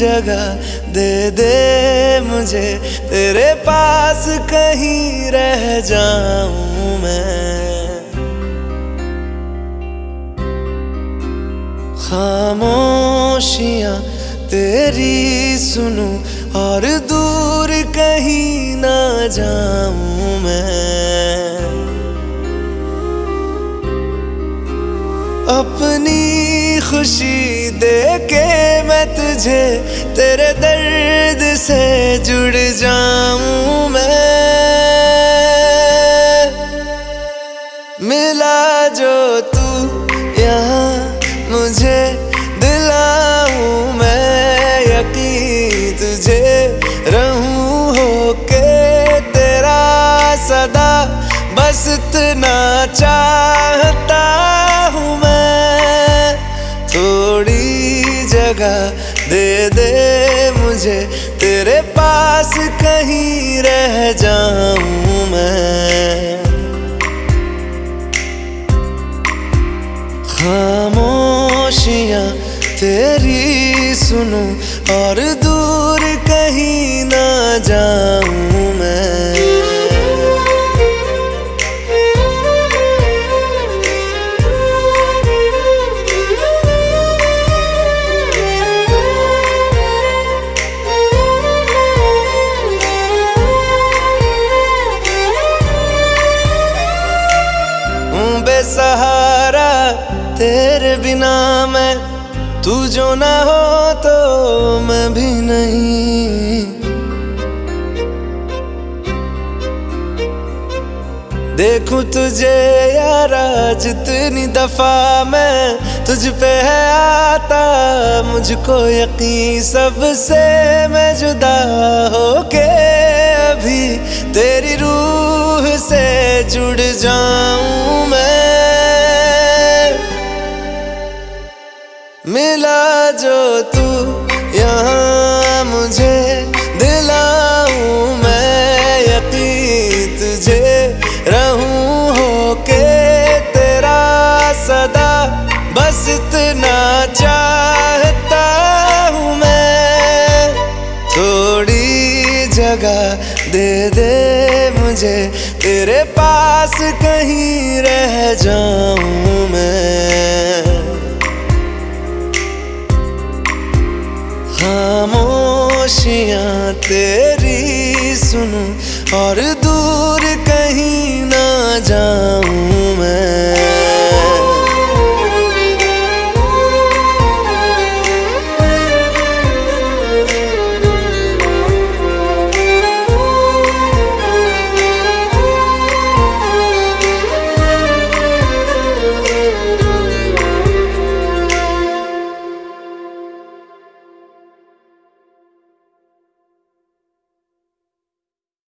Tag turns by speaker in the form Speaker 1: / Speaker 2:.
Speaker 1: जगह दे दे मुझे, तेरे पास कहीं रह जाऊं मैं। खामोशियां तेरी सुनूं और दूर कहीं ना जाऊं मैं। अपनी खुशी दे के मैं तुझे, तेरे दर्द से जुड़ जाऊं मैं। मिला जो तू यहाँ मुझे, दिलाऊं मैं यकीन तुझे, रहूं होके तेरा सदा, बस इतना चाहता हूँ मैं। थोड़ी जगह दे दे मुझे, तेरे पास कहीं रह जाऊं मैं। खामोशियां तेरी सुनूं और दूर कहीं ना जाऊं मैं। बेसहारा तेरे बिना मैं, तू जो ना हो तो मैं भी नहीं। देखूं तुझे यारा जितनी दफा मैं, तुझ पे है आता मुझको यकीन, सबसे मैं जुदा होके अभी तेरी रूह से जुड़ जाऊं मैं। मिला जो तू यहाँ मुझे, दिलाऊं मैं यकीन तुझे, रहूं होके तेरा सदा, बस इतना चाहता हूँ मैं। थोड़ी जगह दे दे मुझे, तेरे पास कहीं रह जाऊं मैं। खामोशियां तेरी सुनूं और दूर कहीं ना जाऊं।